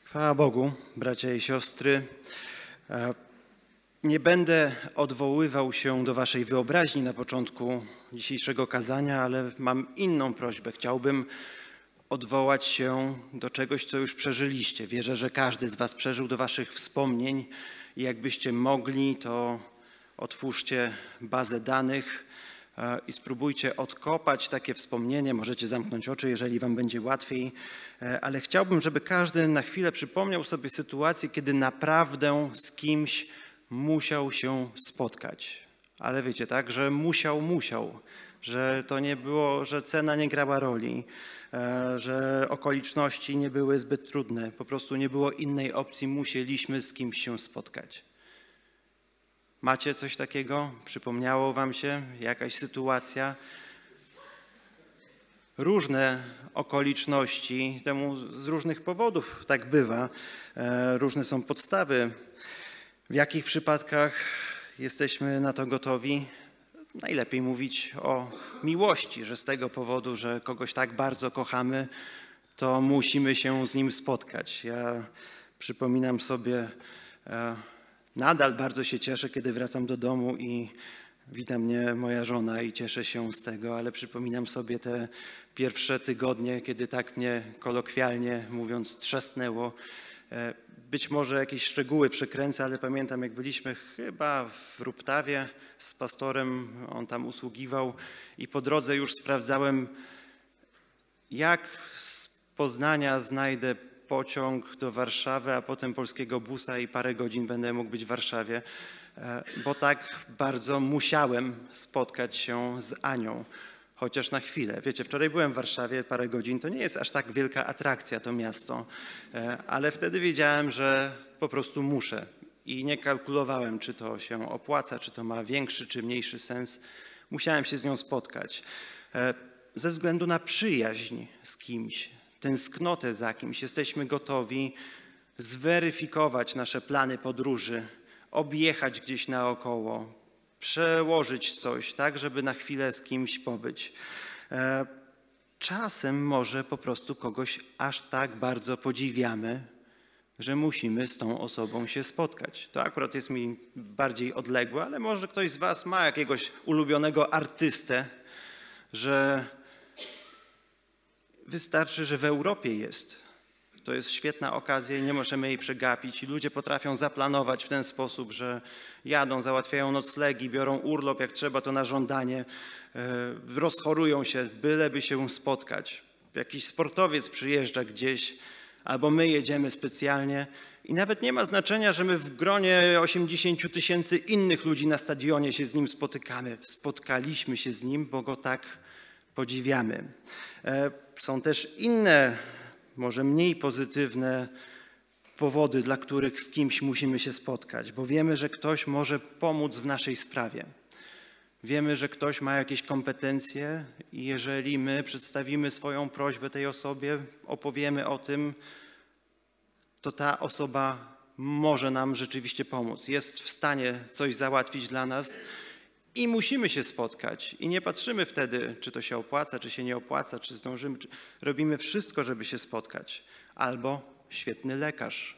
Chwała Bogu, bracia i siostry. Nie będę odwoływał się do waszej wyobraźni na początku dzisiejszego kazania, ale mam inną prośbę. Chciałbym odwołać się do czegoś, co już przeżyliście. Wierzę, że każdy z was przeżył do waszych wspomnień i jakbyście mogli, to otwórzcie bazę danych i spróbujcie odkopać takie wspomnienie. Możecie zamknąć oczy, jeżeli wam będzie łatwiej, ale chciałbym, żeby każdy na chwilę przypomniał sobie sytuację, kiedy naprawdę z kimś musiał się spotkać. Ale wiecie, tak, że musiał, że to nie było, że cena nie grała roli, że okoliczności nie były zbyt trudne, po prostu nie było innej opcji, musieliśmy z kimś się spotkać. Macie coś takiego? Przypomniało wam się jakaś sytuacja? Różne okoliczności, temu z różnych powodów tak bywa, różne są podstawy. W jakich przypadkach jesteśmy na to gotowi? Najlepiej mówić o miłości, że z tego powodu, że kogoś tak bardzo kochamy, to musimy się z nim spotkać. Ja przypominam sobie, nadal bardzo się cieszę, kiedy wracam do domu i wita mnie moja żona i cieszę się z tego, ale przypominam sobie te pierwsze tygodnie, kiedy tak mnie kolokwialnie mówiąc trzasnęło. Być może jakieś szczegóły przekręcę, ale pamiętam, jak byliśmy chyba w Ruptawie z pastorem, on tam usługiwał i po drodze już sprawdzałem, jak z Poznania znajdę pociąg do Warszawy, a potem polskiego busa i parę godzin będę mógł być w Warszawie, bo tak bardzo musiałem spotkać się z Anią. Chociaż na chwilę. Wiecie, wczoraj byłem w Warszawie parę godzin, to nie jest aż tak wielka atrakcja to miasto, ale wtedy wiedziałem, że po prostu muszę i nie kalkulowałem, czy to się opłaca, czy to ma większy, czy mniejszy sens. Musiałem się z nią spotkać. Ze względu na przyjaźń z kimś, tęsknotę za kimś, jesteśmy gotowi zweryfikować nasze plany podróży, objechać gdzieś naokoło, przełożyć coś, tak, żeby na chwilę z kimś pobyć. Czasem może po prostu kogoś aż tak bardzo podziwiamy, że musimy z tą osobą się spotkać. To akurat jest mi bardziej odległe, ale może ktoś z was ma jakiegoś ulubionego artystę, że wystarczy, że w Europie jest. To jest świetna okazja i nie możemy jej przegapić. I ludzie potrafią zaplanować w ten sposób, że jadą, załatwiają noclegi, biorą urlop, jak trzeba to na żądanie, rozchorują się, byleby się spotkać. Jakiś sportowiec przyjeżdża gdzieś, albo my jedziemy specjalnie i nawet nie ma znaczenia, że my w gronie 80 000 innych ludzi na stadionie się z nim spotykamy. Spotkaliśmy się z nim, bo go tak podziwiamy. Są też inne, może mniej pozytywne powody, dla których z kimś musimy się spotkać, bo wiemy, że ktoś może pomóc w naszej sprawie. Wiemy, że ktoś ma jakieś kompetencje i jeżeli my przedstawimy swoją prośbę tej osobie, opowiemy o tym, to ta osoba może nam rzeczywiście pomóc. Jest w stanie coś załatwić dla nas i musimy się spotkać. I nie patrzymy wtedy, czy to się opłaca, czy się nie opłaca, czy zdążymy. Robimy wszystko, żeby się spotkać. Albo świetny lekarz.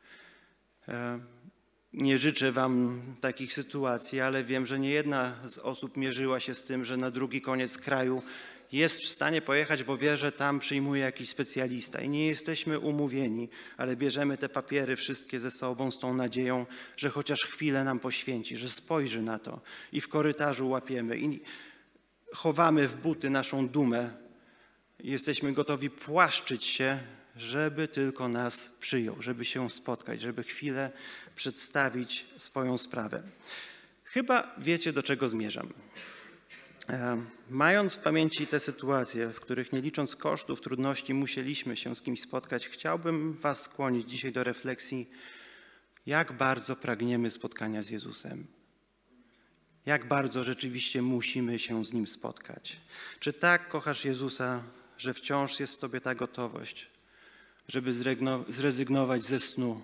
Nie życzę wam takich sytuacji, ale wiem, że niejedna z osób mierzyła się z tym, że na drugi koniec kraju jest w stanie pojechać, bo wie, że tam przyjmuje jakiś specjalista. I nie jesteśmy umówieni, ale bierzemy te papiery wszystkie ze sobą z tą nadzieją, że chociaż chwilę nam poświęci, że spojrzy na to. I w korytarzu łapiemy i chowamy w buty naszą dumę. I jesteśmy gotowi płaszczyć się, żeby tylko nas przyjął, żeby się spotkać, żeby chwilę przedstawić swoją sprawę. Chyba wiecie, do czego zmierzam. Mając w pamięci te sytuacje, w których nie licząc kosztów, trudności, musieliśmy się z kimś spotkać, chciałbym was skłonić dzisiaj do refleksji, jak bardzo pragniemy spotkania z Jezusem. Jak bardzo rzeczywiście musimy się z Nim spotkać. Czy tak kochasz Jezusa, że wciąż jest w tobie ta gotowość, żeby zrezygnować ze snu,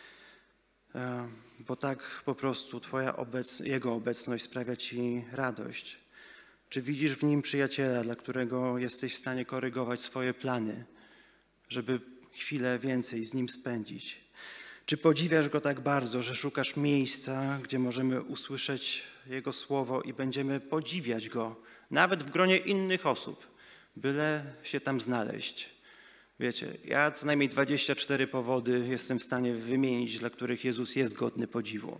bo tak po prostu Jego obecność sprawia ci radość. Czy widzisz w Nim przyjaciela, dla którego jesteś w stanie korygować swoje plany, żeby chwilę więcej z Nim spędzić? Czy podziwiasz Go tak bardzo, że szukasz miejsca, gdzie możemy usłyszeć Jego słowo i będziemy podziwiać Go, nawet w gronie innych osób, byle się tam znaleźć? Wiecie, ja co najmniej 24 powody jestem w stanie wymienić, dla których Jezus jest godny podziwu.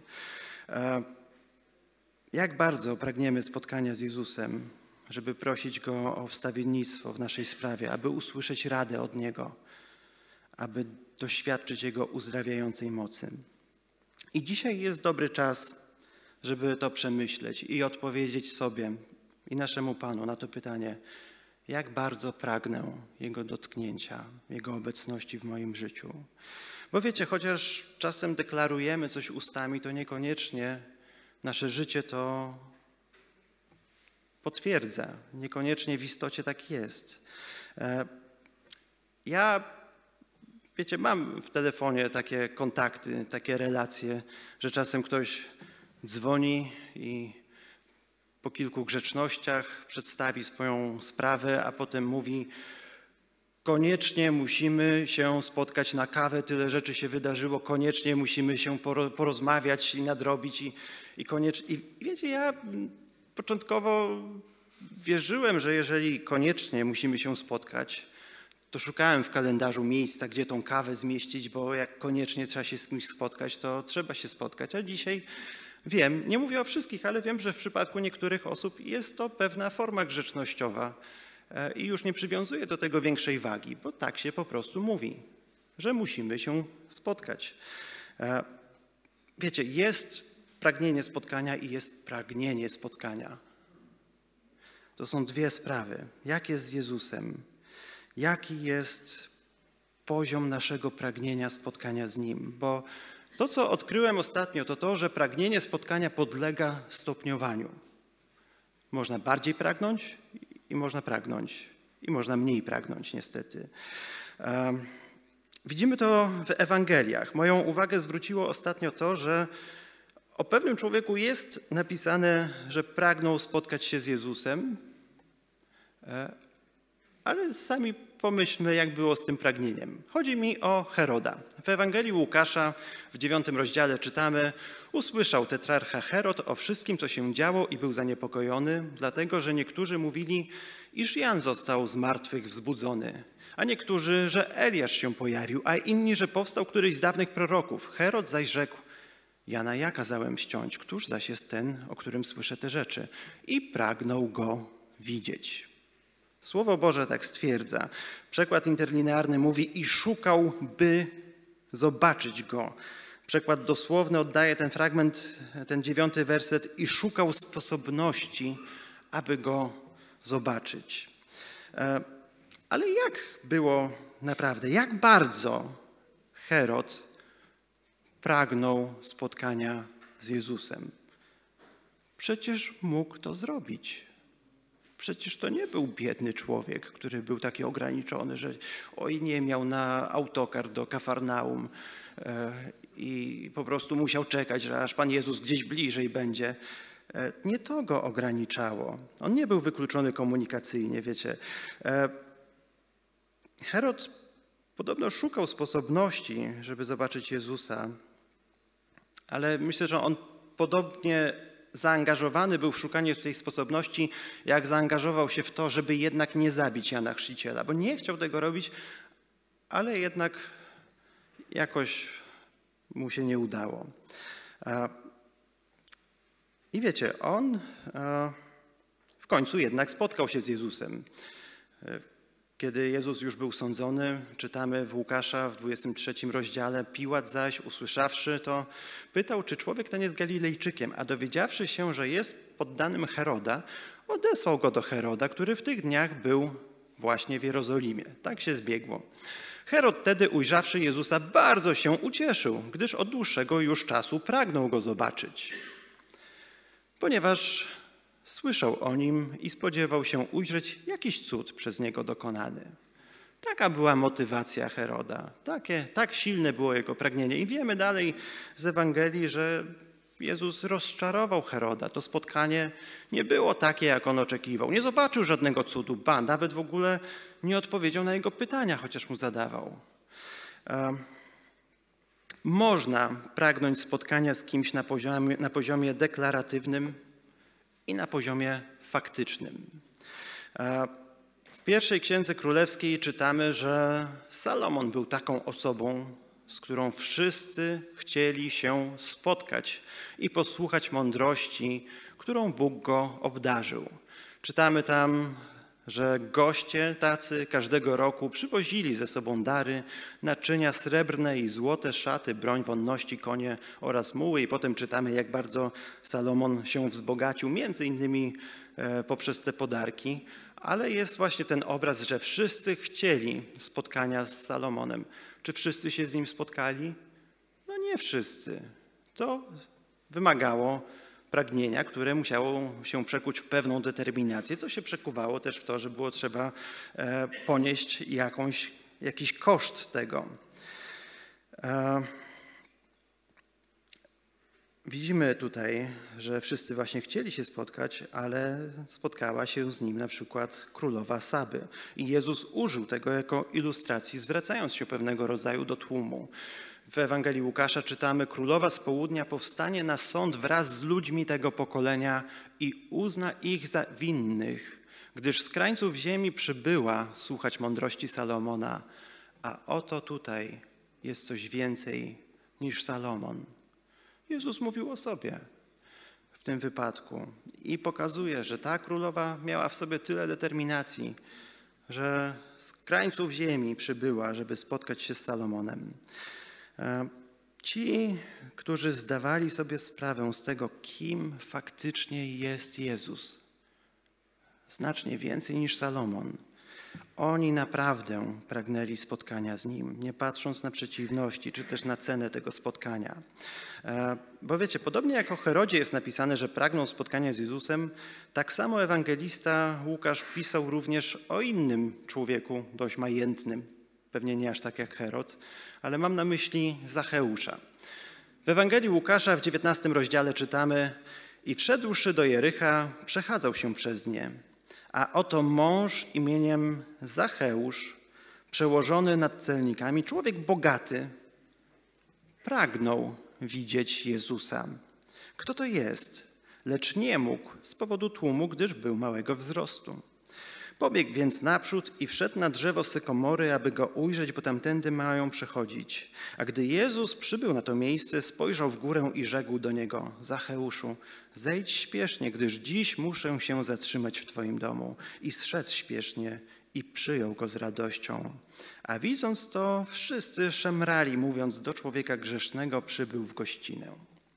Jak bardzo pragniemy spotkania z Jezusem, żeby prosić Go o wstawiennictwo w naszej sprawie, aby usłyszeć radę od Niego, aby doświadczyć Jego uzdrawiającej mocy. I dzisiaj jest dobry czas, żeby to przemyśleć i odpowiedzieć sobie i naszemu Panu na to pytanie, jak bardzo pragnę Jego dotknięcia, Jego obecności w moim życiu. Bo wiecie, chociaż czasem deklarujemy coś ustami, to niekoniecznie nasze życie to potwierdza. Niekoniecznie w istocie tak jest. Ja, wiecie, mam w telefonie takie kontakty, takie relacje, że czasem ktoś dzwoni i po kilku grzecznościach przedstawi swoją sprawę, a potem mówi: koniecznie musimy się spotkać na kawę, tyle rzeczy się wydarzyło, koniecznie musimy się porozmawiać i nadrobić i koniecznie. I wiecie, ja początkowo wierzyłem, że jeżeli koniecznie musimy się spotkać, to szukałem w kalendarzu miejsca, gdzie tą kawę zmieścić, bo jak koniecznie trzeba się z kimś spotkać, to trzeba się spotkać. A dzisiaj wiem, nie mówię o wszystkich, ale wiem, że w przypadku niektórych osób jest to pewna forma grzecznościowa i już nie przywiązuję do tego większej wagi, bo tak się po prostu mówi, że musimy się spotkać. Wiecie, jest pragnienie spotkania i jest pragnienie spotkania. To są dwie sprawy. Jak jest z Jezusem? Jaki jest poziom naszego pragnienia spotkania z Nim? Bo to, co odkryłem ostatnio, to to, że pragnienie spotkania podlega stopniowaniu. Można bardziej pragnąć i można pragnąć. I można mniej pragnąć, niestety. Widzimy to w Ewangeliach. Moją uwagę zwróciło ostatnio to, że o pewnym człowieku jest napisane, że pragnął spotkać się z Jezusem, ale sami pomyślmy, jak było z tym pragnieniem. Chodzi mi o Heroda. W Ewangelii Łukasza w 9 rozdziale czytamy: usłyszał tetrarcha Herod o wszystkim, co się działo i był zaniepokojony, dlatego że niektórzy mówili, iż Jan został z martwych wzbudzony, a niektórzy, że Eliasz się pojawił, a inni, że powstał któryś z dawnych proroków. Herod zaś rzekł: Jana ja kazałem ściąć, któż zaś jest ten, o którym słyszę te rzeczy? I pragnął go widzieć. Słowo Boże tak stwierdza. Przekład interlinearny mówi: i szukał, by zobaczyć go. Przekład dosłowny oddaje ten fragment, ten 9 werset: i szukał sposobności, aby go zobaczyć. Ale jak było naprawdę? Jak bardzo Herod pragnął spotkania z Jezusem? Przecież mógł to zrobić. Przecież to nie był biedny człowiek, który był taki ograniczony, że nie miał na autokar do Kafarnaum i po prostu musiał czekać, że aż Pan Jezus gdzieś bliżej będzie. Nie to go ograniczało. On nie był wykluczony komunikacyjnie, wiecie. Herod podobno szukał sposobności, żeby zobaczyć Jezusa, ale myślę, że on podobnie zaangażowany był w szukanie tej sposobności, jak zaangażował się w to, żeby jednak nie zabić Jana Chrzciciela, bo nie chciał tego robić, ale jednak jakoś mu się nie udało. I wiecie, on w końcu jednak spotkał się z Jezusem. Kiedy Jezus już był sądzony, czytamy w Łukasza w 23 rozdziale: Piłat zaś, usłyszawszy to, pytał, czy człowiek ten jest Galilejczykiem, a dowiedziawszy się, że jest poddanym Heroda, odesłał go do Heroda, który w tych dniach był właśnie w Jerozolimie. Tak się zbiegło. Herod tedy, ujrzawszy Jezusa, bardzo się ucieszył, gdyż od dłuższego już czasu pragnął go zobaczyć, ponieważ słyszał o nim i spodziewał się ujrzeć jakiś cud przez niego dokonany. Taka była motywacja Heroda. Tak silne było jego pragnienie. I wiemy dalej z Ewangelii, że Jezus rozczarował Heroda. To spotkanie nie było takie, jak on oczekiwał. Nie zobaczył żadnego cudu, nawet w ogóle nie odpowiedział na jego pytania, chociaż mu zadawał. Można pragnąć spotkania z kimś na poziomie deklaratywnym i na poziomie faktycznym. W pierwszej Księdze Królewskiej czytamy, że Salomon był taką osobą, z którą wszyscy chcieli się spotkać i posłuchać mądrości, którą Bóg go obdarzył. Czytamy tam, że goście tacy każdego roku przywozili ze sobą dary, naczynia srebrne i złote, szaty, broń, wonności, konie oraz muły. I potem czytamy, jak bardzo Salomon się wzbogacił, między innymi poprzez te podarki. Ale jest właśnie ten obraz, że wszyscy chcieli spotkania z Salomonem. Czy wszyscy się z nim spotkali? No nie wszyscy. To wymagało pragnienia, które musiało się przekuć w pewną determinację, co się przekuwało też w to, że było trzeba ponieść jakiś koszt tego. Widzimy tutaj, że wszyscy właśnie chcieli się spotkać, ale spotkała się z nim na przykład królowa Saby. I Jezus użył tego jako ilustracji, zwracając się pewnego rodzaju do tłumu. W Ewangelii Łukasza czytamy: królowa z południa powstanie na sąd wraz z ludźmi tego pokolenia i uzna ich za winnych, gdyż z krańców ziemi przybyła słuchać mądrości Salomona. A oto tutaj jest coś więcej niż Salomon. Jezus mówił o sobie w tym wypadku i pokazuje, że ta królowa miała w sobie tyle determinacji, że z krańców ziemi przybyła, żeby spotkać się z Salomonem. Ci, którzy zdawali sobie sprawę z tego, kim faktycznie jest Jezus, znacznie więcej niż Salomon, oni naprawdę pragnęli spotkania z Nim, nie patrząc na przeciwności, czy też na cenę tego spotkania. Bo wiecie, podobnie jak o Herodzie jest napisane, że pragnął spotkania z Jezusem, tak samo ewangelista Łukasz pisał również o innym człowieku, dość majętnym, pewnie nie aż tak jak Herod, ale mam na myśli Zacheusza. W Ewangelii Łukasza w 19 rozdziale czytamy: i wszedłszy do Jericha, przechadzał się przez nie. A oto mąż imieniem Zacheusz, przełożony nad celnikami, człowiek bogaty, pragnął widzieć Jezusa. Kto to jest? Lecz nie mógł z powodu tłumu, gdyż był małego wzrostu. Pobiegł więc naprzód i wszedł na drzewo sykomory, aby go ujrzeć, bo tamtędy mają przechodzić. A gdy Jezus przybył na to miejsce, spojrzał w górę i rzekł do niego: Zacheuszu, zejdź śpiesznie, gdyż dziś muszę się zatrzymać w Twoim domu. I zszedł śpiesznie i przyjął go z radością. A widząc to, wszyscy szemrali, mówiąc: do człowieka grzesznego przybył w gościnę.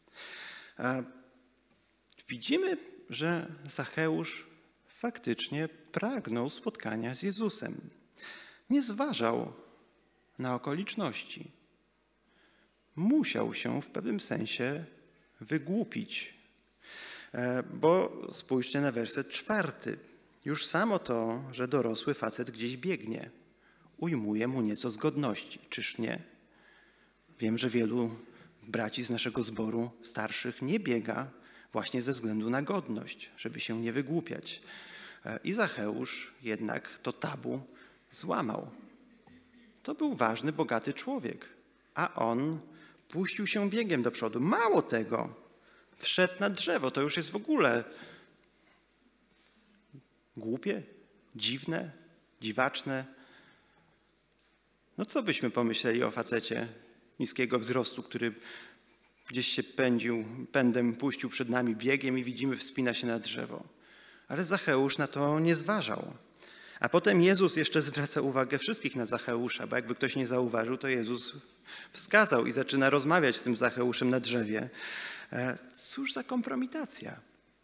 Widzimy, że Zacheusz faktycznie pragnął spotkania z Jezusem. Nie zważał na okoliczności. Musiał się w pewnym sensie wygłupić. Bo spójrzcie na werset 4. Już samo to, że dorosły facet gdzieś biegnie, ujmuje mu nieco z godności. Czyż nie? Wiem, że wielu braci z naszego zboru starszych nie biega właśnie ze względu na godność, żeby się nie wygłupiać. I Zacheusz jednak to tabu złamał. To był ważny, bogaty człowiek, a on puścił się biegiem do przodu. Mało tego, wszedł na drzewo. To już jest w ogóle głupie, dziwne, dziwaczne. No co byśmy pomyśleli o facecie niskiego wzrostu, który gdzieś się pędem puścił przed nami biegiem i widzimy, wspina się na drzewo. Ale Zacheusz na to nie zważał. A potem Jezus jeszcze zwraca uwagę wszystkich na Zacheusza, bo jakby ktoś nie zauważył, to Jezus wskazał i zaczyna rozmawiać z tym Zacheuszem na drzewie. Cóż za kompromitacja.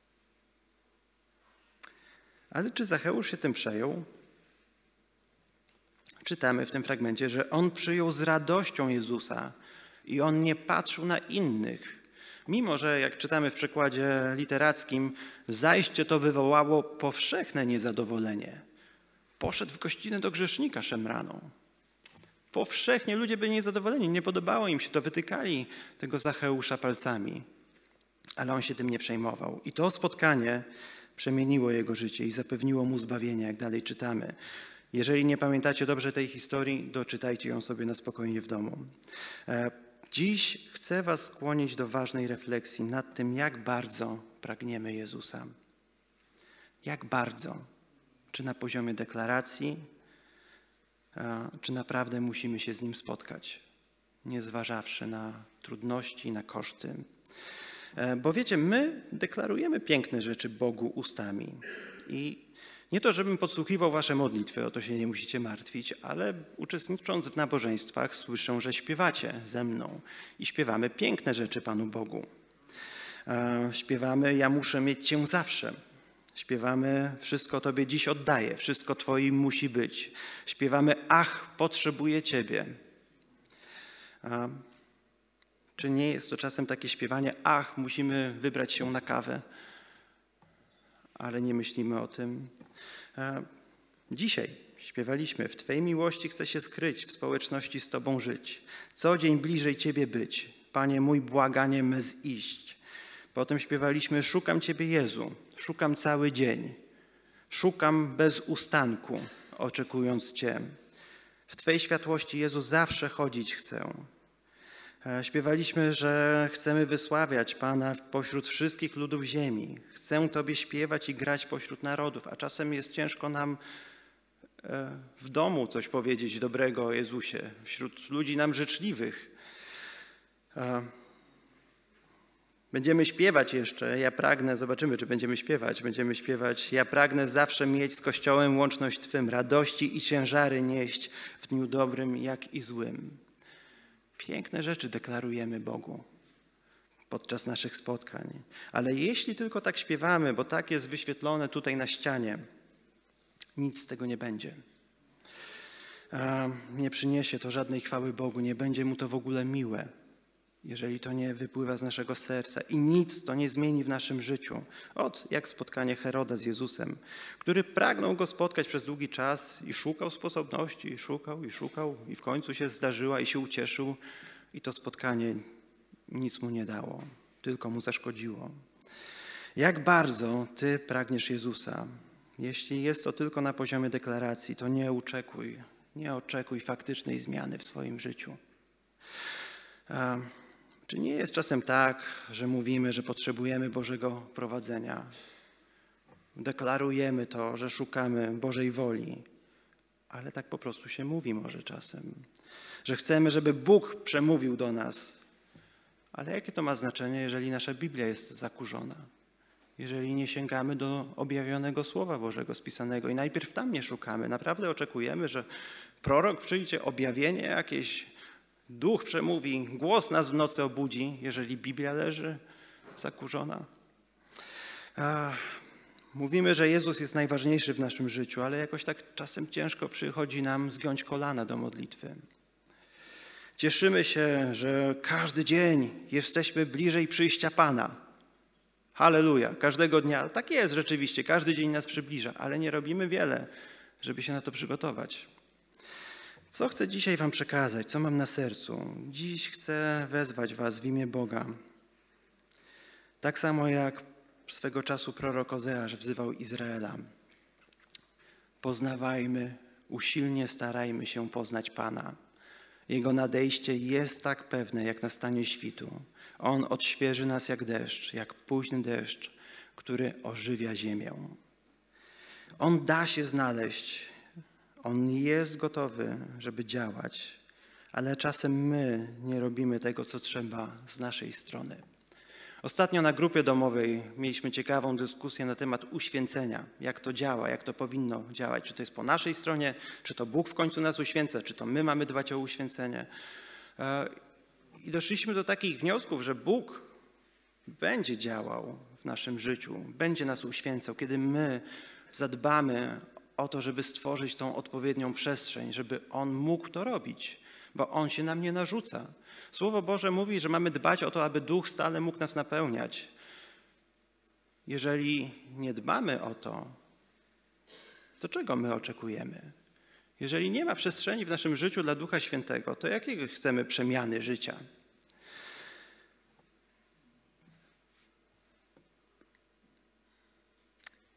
Ale czy Zacheusz się tym przejął? Czytamy w tym fragmencie, że on przyjął z radością Jezusa i on nie patrzył na innych. Mimo że, jak czytamy w przekładzie literackim, zajście to wywołało powszechne niezadowolenie. Poszedł w gościnę do grzesznika szemraną. Powszechnie ludzie byli niezadowoleni, nie podobało im się to, wytykali tego Zacheusza palcami. Ale on się tym nie przejmował. I to spotkanie przemieniło jego życie i zapewniło mu zbawienie, jak dalej czytamy. Jeżeli nie pamiętacie dobrze tej historii, doczytajcie ją sobie na spokojnie w domu. Dziś chcę was skłonić do ważnej refleksji nad tym, jak bardzo pragniemy Jezusa. Jak bardzo? Czy na poziomie deklaracji, czy naprawdę musimy się z Nim spotkać, nie zważawszy na trudności, na koszty. Bo wiecie, my deklarujemy piękne rzeczy Bogu ustami. I nie to, żebym podsłuchiwał wasze modlitwy, o to się nie musicie martwić, ale uczestnicząc w nabożeństwach słyszę, że śpiewacie ze mną i śpiewamy piękne rzeczy Panu Bogu. Śpiewamy ja muszę mieć Cię zawsze. Śpiewamy wszystko Tobie dziś oddaję, wszystko Twoim musi być. Śpiewamy ach, potrzebuję Ciebie. Czy nie jest to czasem takie śpiewanie ach, musimy wybrać się na kawę, ale nie myślimy o tym. Dzisiaj śpiewaliśmy w Twej miłości chcę się skryć, w społeczności z Tobą żyć. Co dzień bliżej Ciebie być, Panie mój błaganie me ziść. Potem śpiewaliśmy szukam Ciebie Jezu, szukam cały dzień. Szukam bez ustanku, oczekując Cię. W Twej światłości Jezu zawsze chodzić chcę. Śpiewaliśmy, że chcemy wysławiać Pana pośród wszystkich ludów ziemi. Chcę Tobie śpiewać i grać pośród narodów, a czasem jest ciężko nam w domu coś powiedzieć dobrego o Jezusie, wśród ludzi nam życzliwych. Będziemy śpiewać jeszcze, ja pragnę, zobaczymy, czy będziemy śpiewać, ja pragnę zawsze mieć z Kościołem łączność Twym, radości i ciężary nieść w dniu dobrym, jak i złym. Piękne rzeczy deklarujemy Bogu podczas naszych spotkań. Ale jeśli tylko tak śpiewamy, bo tak jest wyświetlone tutaj na ścianie, nic z tego nie będzie. Nie przyniesie to żadnej chwały Bogu, nie będzie Mu to w ogóle miłe, jeżeli to nie wypływa z naszego serca. I nic to nie zmieni w naszym życiu. Jak spotkanie Heroda z Jezusem, który pragnął Go spotkać przez długi czas i szukał sposobności, i szukał i w końcu się zdarzyła i się ucieszył. I to spotkanie nic mu nie dało, tylko mu zaszkodziło. Jak bardzo Ty pragniesz Jezusa. Jeśli jest to tylko na poziomie deklaracji, to nie oczekuj faktycznej zmiany w swoim życiu. Czy nie jest czasem tak, że mówimy, że potrzebujemy Bożego prowadzenia? Deklarujemy to, że szukamy Bożej woli, ale tak po prostu się mówi może czasem. Że chcemy, żeby Bóg przemówił do nas. Ale jakie to ma znaczenie, jeżeli nasza Biblia jest zakurzona? Jeżeli nie sięgamy do objawionego Słowa Bożego spisanego i najpierw tam nie szukamy. Naprawdę oczekujemy, że prorok przyjdzie, objawienie jakieś, Duch przemówi, głos nas w nocy obudzi, jeżeli Biblia leży zakurzona. Mówimy, że Jezus jest najważniejszy w naszym życiu, ale jakoś tak czasem ciężko przychodzi nam zgiąć kolana do modlitwy. Cieszymy się, że każdy dzień jesteśmy bliżej przyjścia Pana. Halleluja, każdego dnia. Tak jest rzeczywiście, każdy dzień nas przybliża, ale nie robimy wiele, żeby się na to przygotować. Co chcę dzisiaj wam przekazać, co mam na sercu? Dziś chcę wezwać was w imię Boga. Tak samo jak swego czasu prorok Ozeasz wzywał Izraela. Poznawajmy, usilnie starajmy się poznać Pana. Jego nadejście jest tak pewne, jak nastanie świtu. On odświeży nas jak deszcz, jak późny deszcz, który ożywia ziemię. On da się znaleźć. On jest gotowy, żeby działać, ale czasem my nie robimy tego, co trzeba z naszej strony. Ostatnio na grupie domowej mieliśmy ciekawą dyskusję na temat uświęcenia. Jak to działa, jak to powinno działać. Czy to jest po naszej stronie, czy to Bóg w końcu nas uświęca, czy to my mamy dbać o uświęcenie. I doszliśmy do takich wniosków, że Bóg będzie działał w naszym życiu, będzie nas uświęcał, kiedy my zadbamy o to, żeby stworzyć tą odpowiednią przestrzeń, żeby On mógł to robić, bo On się nam nie narzuca. Słowo Boże mówi, że mamy dbać o to, aby Duch stale mógł nas napełniać. Jeżeli nie dbamy o to, to czego my oczekujemy? Jeżeli nie ma przestrzeni w naszym życiu dla Ducha Świętego, to jakiego chcemy przemiany życia?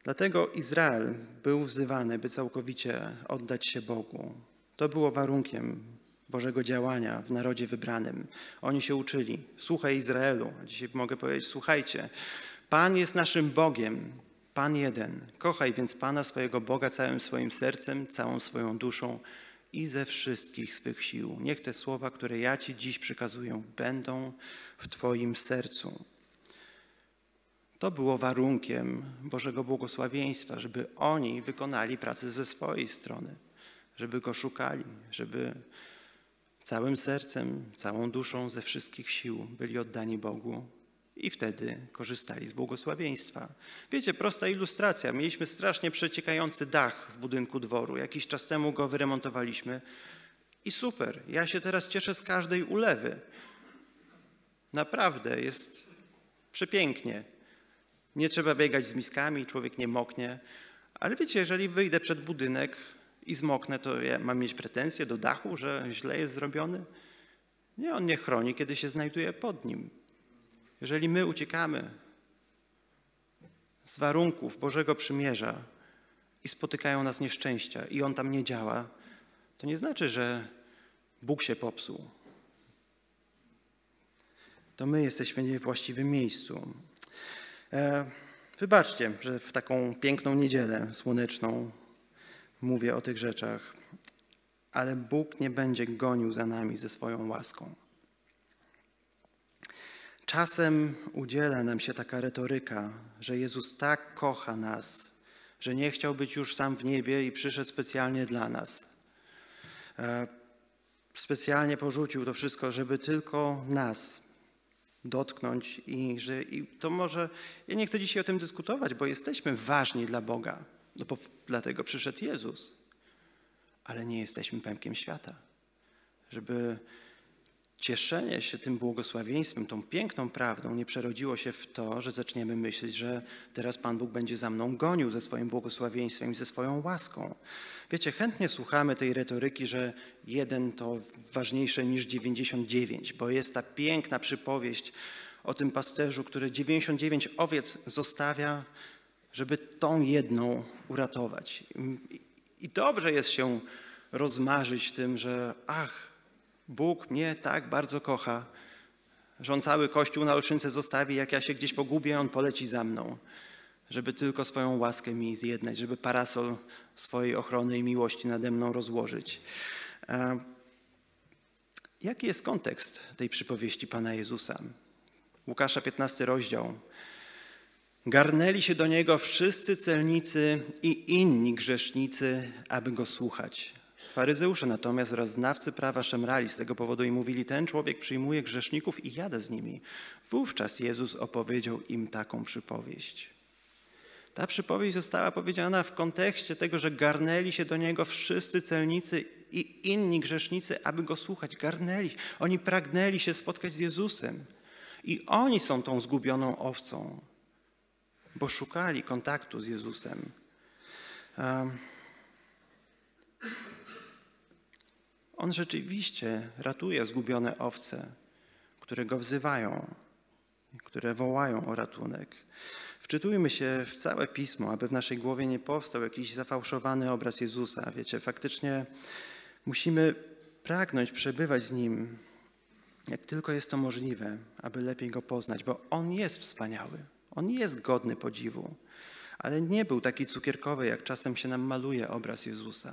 Dlatego Izrael był wzywany, by całkowicie oddać się Bogu. To było warunkiem Bożego działania w narodzie wybranym. Oni się uczyli: słuchaj Izraelu. Dzisiaj mogę powiedzieć: słuchajcie, Pan jest naszym Bogiem, Pan jeden. Kochaj więc Pana swojego Boga całym swoim sercem, całą swoją duszą i ze wszystkich swych sił. Niech te słowa, które ja Ci dziś przykazuję, będą w Twoim sercu. To było warunkiem Bożego błogosławieństwa, żeby oni wykonali pracę ze swojej strony, żeby Go szukali, żeby całym sercem, całą duszą, ze wszystkich sił byli oddani Bogu i wtedy korzystali z błogosławieństwa. Wiecie, prosta ilustracja. Mieliśmy strasznie przeciekający dach w budynku dworu. Jakiś czas temu go wyremontowaliśmy i super. Ja się teraz cieszę z każdej ulewy. Naprawdę jest przepięknie. Nie trzeba biegać z miskami, człowiek nie moknie. Ale wiecie, jeżeli wyjdę przed budynek i zmoknę, to ja mam mieć pretensje do dachu, że źle jest zrobiony? Nie, on mnie chroni, kiedy się znajduje pod nim. Jeżeli my uciekamy z warunków Bożego Przymierza i spotykają nas nieszczęścia i On tam nie działa, to nie znaczy, że Bóg się popsuł. To my jesteśmy nie w właściwym miejscu. Wybaczcie, że w taką piękną niedzielę słoneczną mówię o tych rzeczach, ale Bóg nie będzie gonił za nami ze swoją łaską. Czasem udziela nam się taka retoryka, że Jezus tak kocha nas, że nie chciał być już sam w niebie i przyszedł specjalnie dla nas. Specjalnie porzucił to wszystko, żeby tylko nas dotknąć i to może, ja nie chcę dzisiaj o tym dyskutować, bo jesteśmy ważni dla Boga, dlatego przyszedł Jezus, ale nie jesteśmy pępkiem świata, żeby cieszenie się tym błogosławieństwem, tą piękną prawdą nie przerodziło się w to, że zaczniemy myśleć, że teraz Pan Bóg będzie za mną gonił ze swoim błogosławieństwem i ze swoją łaską. Wiecie, chętnie słuchamy tej retoryki, że jeden to ważniejsze niż 99, bo jest ta piękna przypowieść o tym pasterzu, który 99 owiec zostawia, żeby tą jedną uratować. I dobrze jest się rozmarzyć tym, że Bóg mnie tak bardzo kocha, że On cały Kościół na Olszynce zostawi, jak ja się gdzieś pogubię, On poleci za mną, żeby tylko swoją łaskę mi zjednać, żeby parasol swojej ochrony i miłości nade mną rozłożyć. Jaki jest kontekst tej przypowieści Pana Jezusa? Łukasza 15 rozdział. Garnęli się do Niego wszyscy celnicy i inni grzesznicy, aby Go słuchać. Faryzeusze natomiast oraz znawcy prawa szemrali z tego powodu i mówili: ten człowiek przyjmuje grzeszników i jada z nimi. Wówczas Jezus opowiedział im taką przypowieść. Ta przypowieść została powiedziana w kontekście tego, że garnęli się do Niego wszyscy celnicy i inni grzesznicy, aby Go słuchać. Garnęli. Oni pragnęli się spotkać z Jezusem. I oni są tą zgubioną owcą, bo szukali kontaktu z Jezusem. On rzeczywiście ratuje zgubione owce, które Go wzywają, które wołają o ratunek. Wczytujmy się w całe Pismo, aby w naszej głowie nie powstał jakiś zafałszowany obraz Jezusa. Wiecie, faktycznie musimy pragnąć przebywać z Nim, jak tylko jest to możliwe, aby lepiej Go poznać, bo On jest wspaniały, On jest godny podziwu, ale nie był taki cukierkowy, jak czasem się nam maluje obraz Jezusa.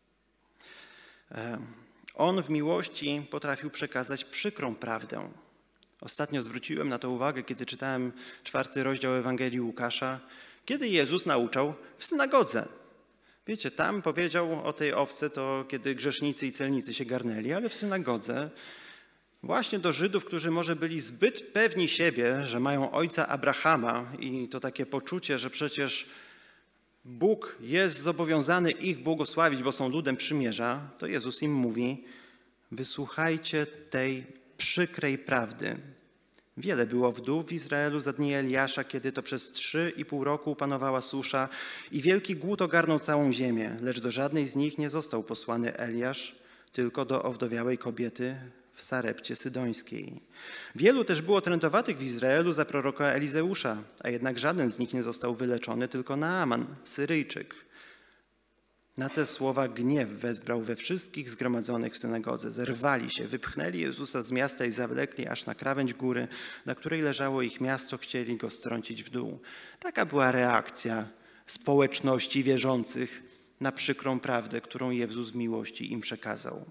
On w miłości potrafił przekazać przykrą prawdę. Ostatnio zwróciłem na to uwagę, kiedy czytałem 4 rozdział Ewangelii Łukasza, kiedy Jezus nauczał w synagodze. Wiecie, tam powiedział o tej owce to, kiedy grzesznicy i celnicy się garnęli, ale w synagodze właśnie do Żydów, którzy może byli zbyt pewni siebie, że mają ojca Abrahama i to takie poczucie, że przecież Bóg jest zobowiązany ich błogosławić, bo są ludem przymierza, to Jezus im mówi: wysłuchajcie tej przykrej prawdy. Wiele było wdów w Izraelu za dni Eliasza, kiedy to przez 3,5 roku panowała susza i wielki głód ogarnął całą ziemię, lecz do żadnej z nich nie został posłany Eliasz, tylko do owdowiałej kobiety w w Sarepcie Sydońskiej. Wielu też było trętowanych w Izraelu za proroka Elizeusza, a jednak żaden z nich nie został wyleczony, tylko Naaman, Syryjczyk. Na te słowa gniew wezbrał we wszystkich zgromadzonych w synagodze. Zerwali się, wypchnęli Jezusa z miasta i zawlekli aż na krawędź góry, na której leżało ich miasto, chcieli go strącić w dół. Taka była reakcja społeczności wierzących na przykrą prawdę, którą Jezus w miłości im przekazał.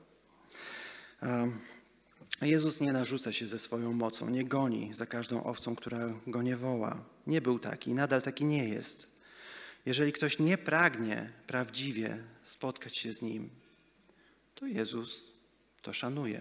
Jezus nie narzuca się ze swoją mocą, nie goni za każdą owcą, która go nie woła. Nie był taki, nadal taki nie jest. Jeżeli ktoś nie pragnie prawdziwie spotkać się z Nim, to Jezus to szanuje.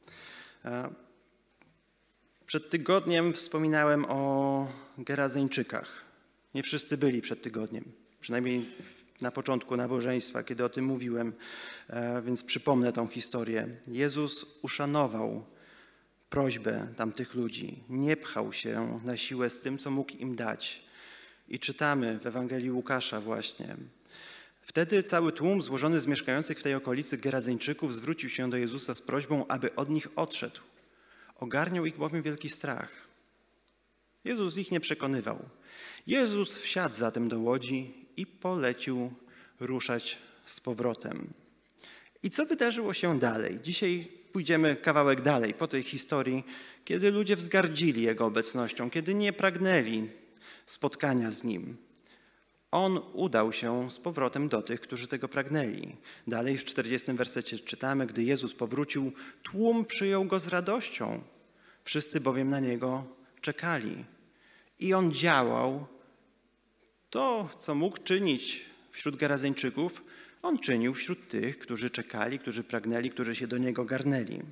Przed tygodniem wspominałem o Gerazeńczykach. Nie wszyscy byli przed tygodniem, przynajmniej na początku nabożeństwa, kiedy o tym mówiłem, więc przypomnę tą historię. Jezus uszanował prośbę tamtych ludzi, nie pchał się na siłę z tym, co mógł im dać. I czytamy w Ewangelii Łukasza właśnie. Wtedy cały tłum złożony z mieszkających w tej okolicy Gerazeńczyków zwrócił się do Jezusa z prośbą, aby od nich odszedł. Ogarniał ich bowiem wielki strach. Jezus ich nie przekonywał. Jezus wsiadł zatem do łodzi i polecił ruszać z powrotem. I co wydarzyło się dalej? Dzisiaj pójdziemy kawałek dalej po tej historii, kiedy ludzie wzgardzili Jego obecnością, kiedy nie pragnęli spotkania z Nim. On udał się z powrotem do tych, którzy tego pragnęli. Dalej w 40 wersecie czytamy, gdy Jezus powrócił, tłum przyjął Go z radością. Wszyscy bowiem na Niego czekali. I On działał to, co mógł czynić wśród Gerazeńczyków, On czynił wśród tych, którzy czekali, którzy pragnęli, którzy się do Niego garnęli.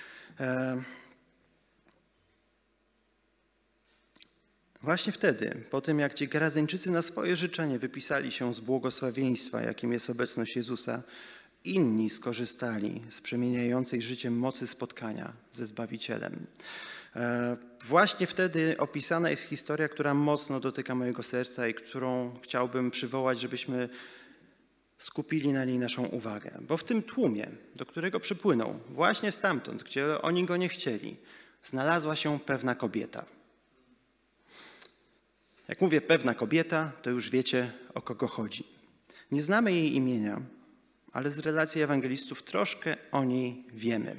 Właśnie wtedy, po tym jak ci Gerazeńczycy na swoje życzenie wypisali się z błogosławieństwa, jakim jest obecność Jezusa, inni skorzystali z przemieniającej życiem mocy spotkania ze Zbawicielem. Właśnie wtedy opisana jest historia, która mocno dotyka mojego serca i którą chciałbym przywołać, żebyśmy skupili na niej naszą uwagę. Bo w tym tłumie, do którego przypłynął, właśnie stamtąd, gdzie oni go nie chcieli, znalazła się pewna kobieta. Jak mówię pewna kobieta, to już wiecie, o kogo chodzi. Nie znamy jej imienia, ale z relacji ewangelistów troszkę o niej wiemy.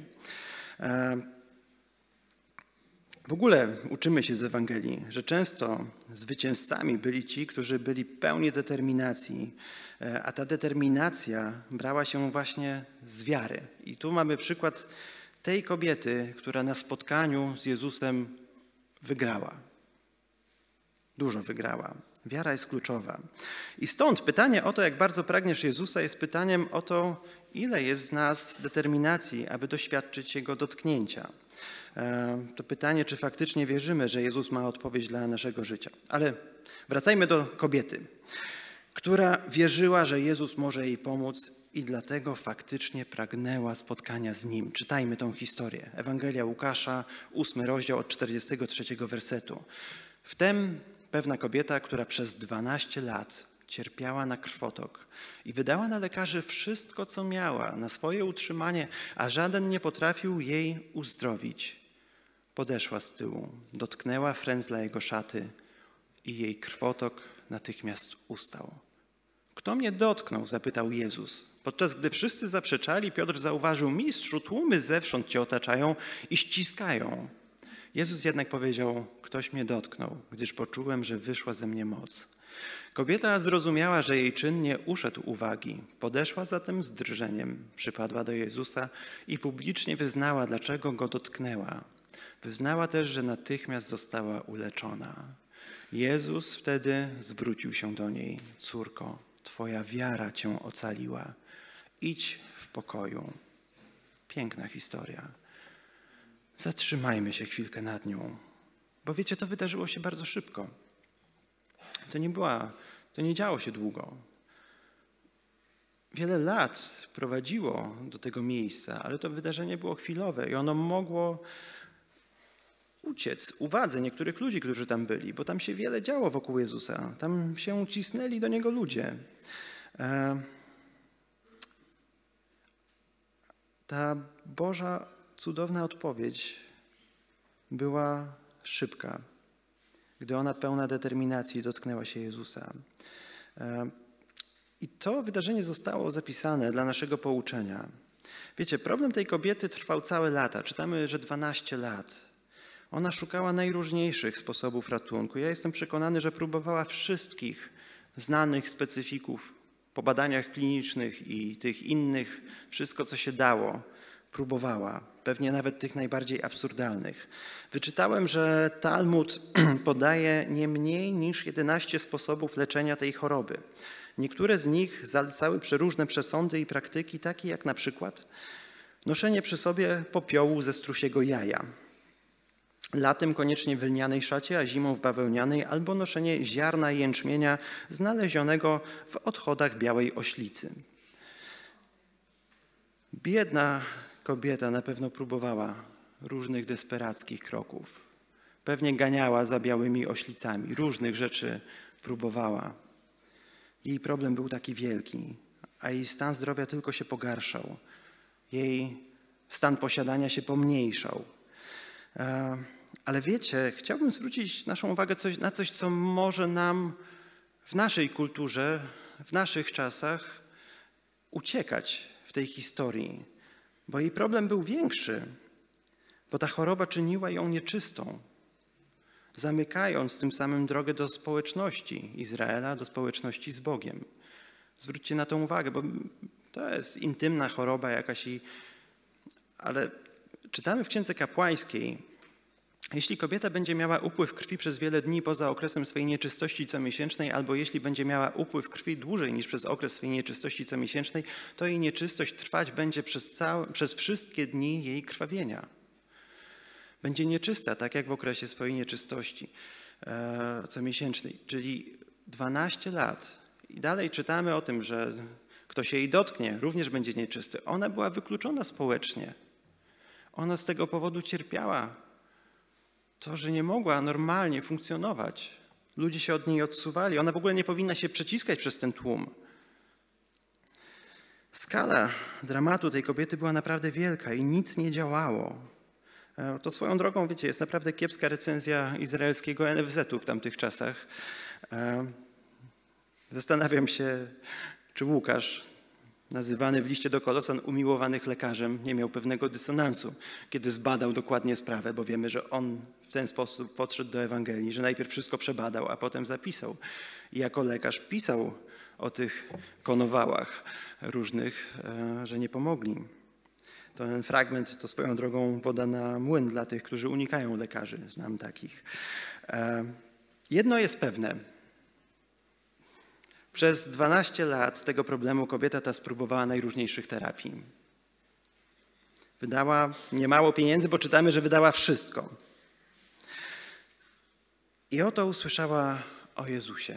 W ogóle uczymy się z Ewangelii, że często zwycięzcami byli ci, którzy byli pełni determinacji, a ta determinacja brała się właśnie z wiary. I tu mamy przykład tej kobiety, która na spotkaniu z Jezusem wygrała. Dużo wygrała. Wiara jest kluczowa. I stąd pytanie o to, jak bardzo pragniesz Jezusa, jest pytaniem o to, ile jest w nas determinacji, aby doświadczyć Jego dotknięcia. To pytanie, czy faktycznie wierzymy, że Jezus ma odpowiedź dla naszego życia. Ale wracajmy do kobiety, która wierzyła, że Jezus może jej pomóc i dlatego faktycznie pragnęła spotkania z Nim. Czytajmy tą historię. Ewangelia Łukasza, 8 rozdział od 43 wersetu. Wtem pewna kobieta, która przez 12 lat cierpiała na krwotok i wydała na lekarzy wszystko, co miała, na swoje utrzymanie, a żaden nie potrafił jej uzdrowić. Podeszła z tyłu, dotknęła frędzla jego szaty i jej krwotok natychmiast ustał. Kto mnie dotknął? Zapytał Jezus. Podczas gdy wszyscy zaprzeczali, Piotr zauważył: Mistrzu, tłumy zewsząd cię otaczają i ściskają. Jezus jednak powiedział: ktoś mnie dotknął, gdyż poczułem, że wyszła ze mnie moc. Kobieta zrozumiała, że jej czyn nie uszedł uwagi. Podeszła zatem z drżeniem, przypadła do Jezusa i publicznie wyznała, dlaczego go dotknęła. Wyznała też, że natychmiast została uleczona. Jezus wtedy zwrócił się do niej: córko, twoja wiara cię ocaliła. Idź w pokoju. Piękna historia. Zatrzymajmy się chwilkę nad nią, bo wiecie, to wydarzyło się bardzo szybko. To nie działo się długo. Wiele lat prowadziło do tego miejsca, ale to wydarzenie było chwilowe i ono mogło uciec uwadze niektórych ludzi, którzy tam byli, bo tam się wiele działo wokół Jezusa. Tam się cisnęli do Niego ludzie. Ta Boża cudowna odpowiedź była szybka, gdy ona pełna determinacji dotknęła się Jezusa. I to wydarzenie zostało zapisane dla naszego pouczenia. Wiecie, problem tej kobiety trwał całe lata. Czytamy, że 12 lat. Ona szukała najróżniejszych sposobów ratunku. Ja jestem przekonany, że próbowała wszystkich znanych specyfików po badaniach klinicznych i tych innych, wszystko co się dało, próbowała. Pewnie nawet tych najbardziej absurdalnych. Wyczytałem, że Talmud podaje nie mniej niż 11 sposobów leczenia tej choroby. Niektóre z nich zalecały przeróżne przesądy i praktyki, takie jak na przykład noszenie przy sobie popiołu ze strusiego jaja, latem koniecznie w lnianej szacie, a zimą w bawełnianej, albo noszenie ziarna jęczmienia znalezionego w odchodach białej oślicy. Biedna kobieta na pewno próbowała różnych desperackich kroków. Pewnie ganiała za białymi oślicami, różnych rzeczy próbowała. Jej problem był taki wielki, a jej stan zdrowia tylko się pogarszał. Jej stan posiadania się pomniejszał. Ale wiecie, chciałbym zwrócić naszą uwagę na coś, co może nam w naszej kulturze, w naszych czasach uciekać w tej historii. Bo jej problem był większy, bo ta choroba czyniła ją nieczystą, zamykając tym samym drogę do społeczności Izraela, do społeczności z Bogiem. Zwróćcie na to uwagę, bo to jest intymna choroba jakaś, ale czytamy w Księdze Kapłańskiej, jeśli kobieta będzie miała upływ krwi przez wiele dni poza okresem swojej nieczystości comiesięcznej, albo jeśli będzie miała upływ krwi dłużej niż przez okres swojej nieczystości comiesięcznej, to jej nieczystość trwać będzie przez wszystkie dni jej krwawienia. Będzie nieczysta, tak jak w okresie swojej nieczystości comiesięcznej, czyli 12 lat. I dalej czytamy o tym, że kto się jej dotknie, również będzie nieczysty. Ona była wykluczona społecznie. Ona z tego powodu cierpiała. To, że nie mogła normalnie funkcjonować. Ludzie się od niej odsuwali. Ona w ogóle nie powinna się przeciskać przez ten tłum. Skala dramatu tej kobiety była naprawdę wielka i nic nie działało. To swoją drogą, wiecie, jest naprawdę kiepska recenzja izraelskiego NFZ-u w tamtych czasach. Zastanawiam się, czy Łukasz, nazywany w liście do Kolosan umiłowanych lekarzem, nie miał pewnego dysonansu, kiedy zbadał dokładnie sprawę, bo wiemy, że on w ten sposób podszedł do Ewangelii, że najpierw wszystko przebadał, a potem zapisał. I jako lekarz pisał o tych konowałach różnych, że nie pomogli. Ten fragment to swoją drogą woda na młyn dla tych, którzy unikają lekarzy. Znam takich. Jedno jest pewne. Przez 12 lat tego problemu kobieta ta spróbowała najróżniejszych terapii. Wydała niemało pieniędzy, bo czytamy, że wydała wszystko. I oto usłyszała o Jezusie.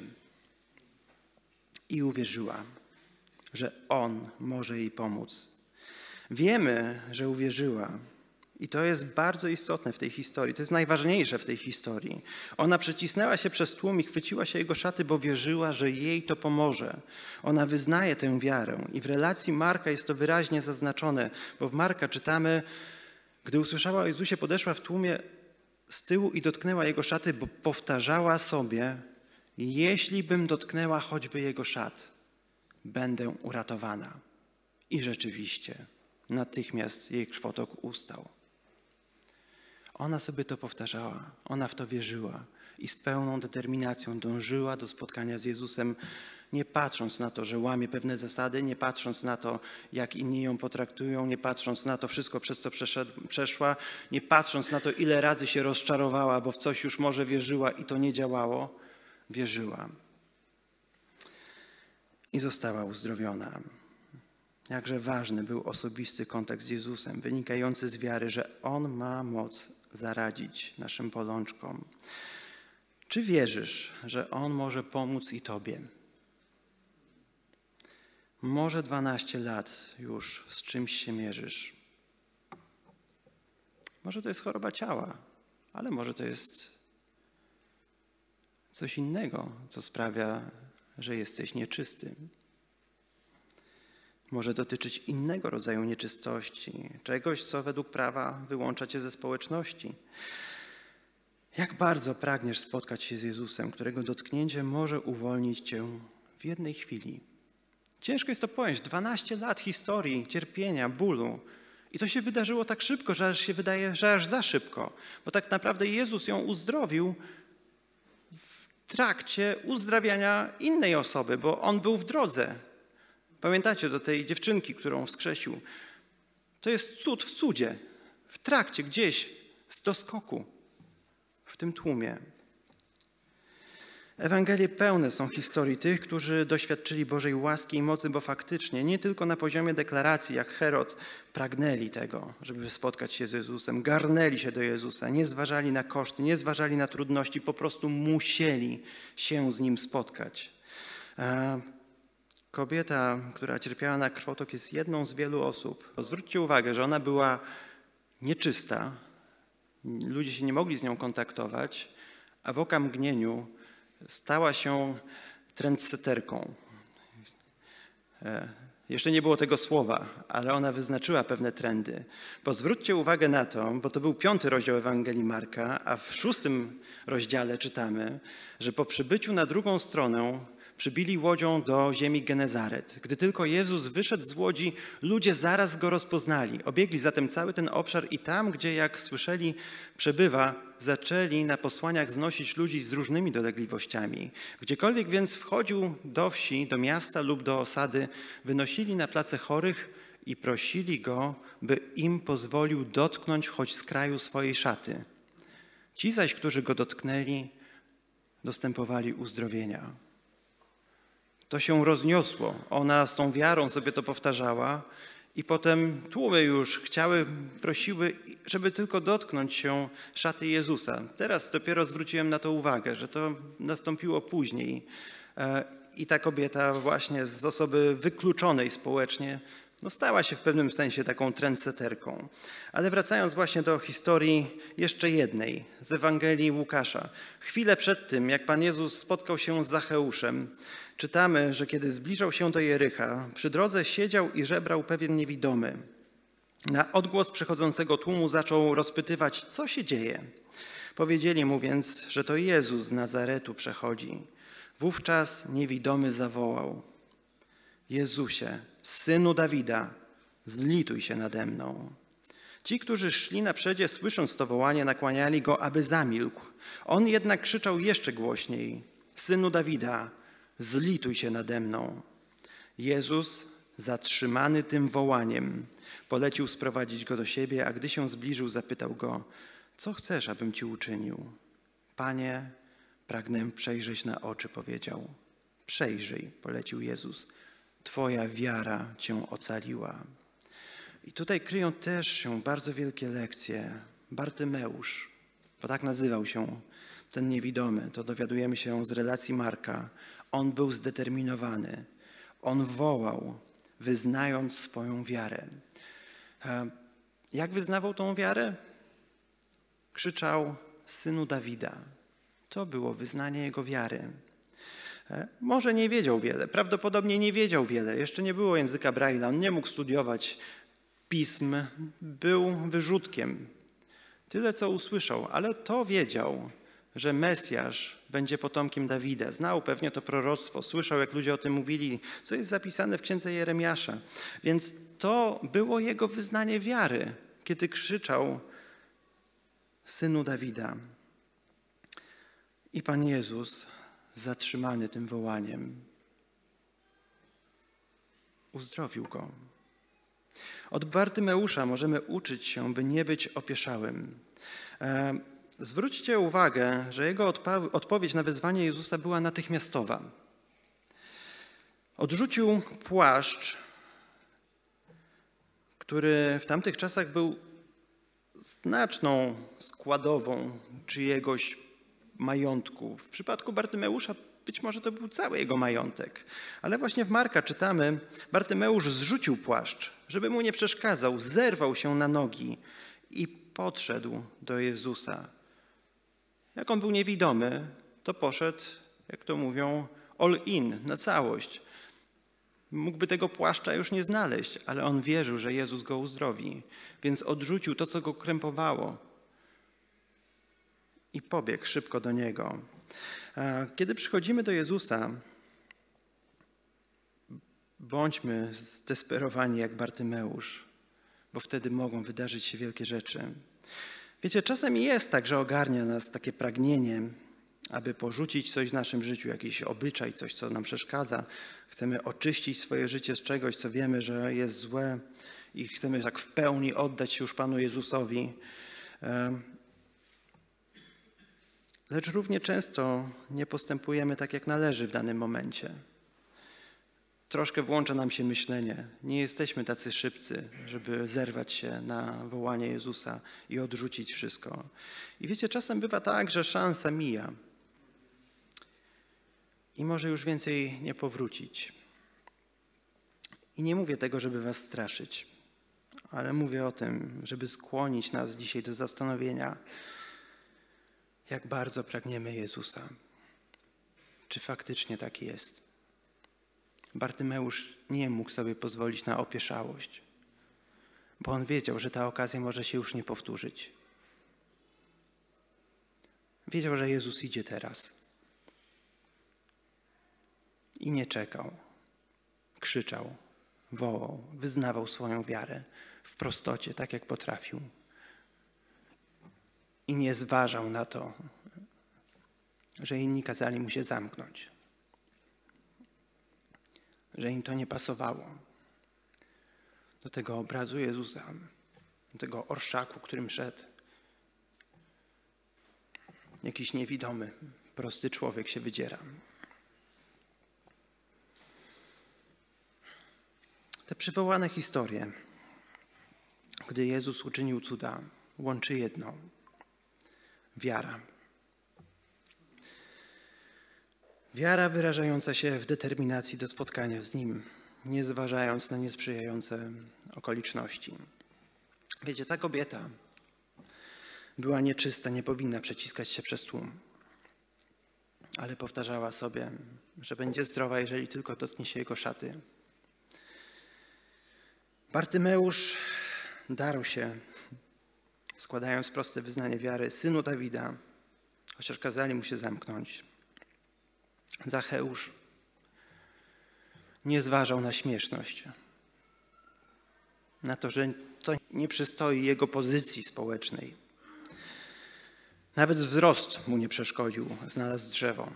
I uwierzyła, że On może jej pomóc. Wiemy, że uwierzyła. I to jest bardzo istotne w tej historii. To jest najważniejsze w tej historii. Ona przecisnęła się przez tłum i chwyciła się jego szaty, bo wierzyła, że jej to pomoże. Ona wyznaje tę wiarę. I w relacji Marka jest to wyraźnie zaznaczone, bo w Marka czytamy, gdy usłyszała o Jezusie, podeszła w tłumie z tyłu i dotknęła jego szaty, bo powtarzała sobie, jeśli bym dotknęła choćby jego szat, będę uratowana. I rzeczywiście natychmiast jej krwotok ustał. Ona sobie to powtarzała, ona w to wierzyła i z pełną determinacją dążyła do spotkania z Jezusem, nie patrząc na to, że łamie pewne zasady, nie patrząc na to, jak inni ją potraktują, nie patrząc na to wszystko, przez co przeszła, nie patrząc na to, ile razy się rozczarowała, bo w coś już może wierzyła i to nie działało, wierzyła. I została uzdrowiona. Jakże ważny był osobisty kontakt z Jezusem, wynikający z wiary, że On ma moc zaradzić naszym bolączkom. Czy wierzysz, że On może pomóc i Tobie? Może 12 lat już z czymś się mierzysz. Może to jest choroba ciała, ale może to jest coś innego, co sprawia, że jesteś nieczysty. może dotyczyć innego rodzaju nieczystości, czegoś, co według prawa wyłącza cię ze społeczności. Jak bardzo pragniesz spotkać się z Jezusem, którego dotknięcie może uwolnić cię w jednej chwili. Ciężko jest to pojąć. 12 lat historii, cierpienia, bólu. I to się wydarzyło tak szybko, że aż się wydaje, że aż za szybko. Bo tak naprawdę Jezus ją uzdrowił w trakcie uzdrawiania innej osoby, bo On był w drodze. Pamiętacie do tej dziewczynki, którą wskrzesił? To jest cud w cudzie. W trakcie, gdzieś z doskoku, w tym tłumie. Ewangelie pełne są historii tych, którzy doświadczyli Bożej łaski i mocy, bo faktycznie nie tylko na poziomie deklaracji, jak Herod, pragnęli tego, żeby spotkać się z Jezusem, garnęli się do Jezusa, nie zważali na koszty, nie zważali na trudności, po prostu musieli się z Nim spotkać. Kobieta, która cierpiała na krwotok, jest jedną z wielu osób. Zwróćcie uwagę, że ona była nieczysta, ludzie się nie mogli z nią kontaktować, a w okamgnieniu stała się trendsetterką. Jeszcze nie było tego słowa, ale ona wyznaczyła pewne trendy. Bo zwróćcie uwagę na to, bo to był 5 rozdział Ewangelii Marka, a w 6 rozdziale czytamy, że po przybyciu na drugą stronę przybili łodzią do ziemi Genezaret. Gdy tylko Jezus wyszedł z łodzi, ludzie zaraz Go rozpoznali. Obiegli zatem cały ten obszar i tam, gdzie, jak słyszeli, przebywa, zaczęli na posłaniach znosić ludzi z różnymi dolegliwościami. Gdziekolwiek więc wchodził do wsi, do miasta lub do osady, wynosili na place chorych i prosili Go, by im pozwolił dotknąć choć z kraju swojej szaty. Ci zaś, którzy Go dotknęli, dostępowali uzdrowienia. To się rozniosło. Ona z tą wiarą sobie to powtarzała i potem tłumy już prosiły, żeby tylko dotknąć się szaty Jezusa. Teraz dopiero zwróciłem na to uwagę, że to nastąpiło później. I ta kobieta właśnie z osoby wykluczonej społecznie stała się w pewnym sensie taką trendsetterką. Ale wracając właśnie do historii jeszcze jednej z Ewangelii Łukasza. Chwilę przed tym, jak Pan Jezus spotkał się z Zacheuszem, czytamy, że kiedy zbliżał się do Jericha, przy drodze siedział i żebrał pewien niewidomy. Na odgłos przechodzącego tłumu zaczął rozpytywać, co się dzieje. Powiedzieli mu więc, że to Jezus z Nazaretu przechodzi. Wówczas niewidomy zawołał: Jezusie, Synu Dawida, zlituj się nade mną. Ci, którzy szli naprzedzie, słysząc to wołanie, nakłaniali go, aby zamilkł. On jednak krzyczał jeszcze głośniej: Synu Dawida, zlituj się nade mną. Jezus, zatrzymany tym wołaniem, polecił sprowadzić go do siebie, a gdy się zbliżył, zapytał go: co chcesz, abym ci uczynił? Panie, pragnę przejrzeć na oczy, powiedział. Przejrzyj, polecił Jezus. Twoja wiara cię ocaliła. I tutaj kryją też się bardzo wielkie lekcje. Bartymeusz, bo tak nazywał się ten niewidomy, to dowiadujemy się z relacji Marka. On był zdeterminowany. On wołał, wyznając swoją wiarę. Jak wyznawał tą wiarę? Krzyczał: Synu Dawida. To było wyznanie jego wiary. Może nie wiedział wiele, prawdopodobnie nie wiedział wiele. Jeszcze nie było języka Braille'a, on nie mógł studiować pism, był wyrzutkiem. Tyle, co usłyszał, ale to wiedział, że Mesjasz będzie potomkiem Dawida. Znał pewnie to proroctwo, słyszał, jak ludzie o tym mówili, co jest zapisane w księdze Jeremiasza. Więc to było jego wyznanie wiary, kiedy krzyczał: Synu Dawida. I Pan Jezus, zatrzymany tym wołaniem, uzdrowił go. Od Bartymeusza możemy uczyć się, by nie być opieszałym. Zwróćcie uwagę, że jego odpowiedź na wezwanie Jezusa była natychmiastowa. Odrzucił płaszcz, który w tamtych czasach był znaczną składową czyjegoś majątku. W przypadku Bartymeusza być może to był cały jego majątek. Ale właśnie w Marka czytamy, Bartymeusz zrzucił płaszcz, żeby mu nie przeszkadzał, zerwał się na nogi i podszedł do Jezusa. Jak on był niewidomy, to poszedł, jak to mówią, all in, na całość. Mógłby tego płaszcza już nie znaleźć, ale on wierzył, że Jezus go uzdrowi, więc odrzucił to, co go krępowało i pobiegł szybko do Niego. Kiedy przychodzimy do Jezusa, bądźmy zdesperowani jak Bartymeusz, bo wtedy mogą wydarzyć się wielkie rzeczy. Wiecie, czasem jest tak, że ogarnia nas takie pragnienie, aby porzucić coś w naszym życiu, jakiś obyczaj, coś, co nam przeszkadza. Chcemy oczyścić swoje życie z czegoś, co wiemy, że jest złe i chcemy tak w pełni oddać się już Panu Jezusowi. Lecz równie często nie postępujemy tak, jak należy w danym momencie. Troszkę włącza nam się myślenie. Nie jesteśmy tacy szybcy, żeby zerwać się na wołanie Jezusa i odrzucić wszystko. I wiecie, czasem bywa tak, że szansa mija i może już więcej nie powrócić. I nie mówię tego, żeby was straszyć, ale mówię o tym, żeby skłonić nas dzisiaj do zastanowienia, jak bardzo pragniemy Jezusa. Czy faktycznie tak jest? Bartymeusz nie mógł sobie pozwolić na opieszałość, bo on wiedział, że ta okazja może się już nie powtórzyć. Wiedział, że Jezus idzie teraz. I nie czekał. Krzyczał, wołał, wyznawał swoją wiarę w prostocie, tak jak potrafił. I nie zważał na to, że inni kazali mu się zamknąć. Że im to nie pasowało do tego obrazu Jezusa, do tego orszaku, którym szedł. Jakiś niewidomy, prosty człowiek się wydziera. Te przywołane historie, gdy Jezus uczynił cuda, łączy jedno: wiara. Wiara wyrażająca się w determinacji do spotkania z Nim, nie zważając na niesprzyjające okoliczności. Wiecie, ta kobieta była nieczysta, nie powinna przeciskać się przez tłum, ale powtarzała sobie, że będzie zdrowa, jeżeli tylko dotknie się Jego szaty. Bartymeusz darł się, składając proste wyznanie wiary: Synu Dawida, chociaż kazali mu się zamknąć. Zacheusz nie zważał na śmieszność, na to, że to nie przystoi jego pozycji społecznej. Nawet wzrost mu nie przeszkodził, znalazł drzewo.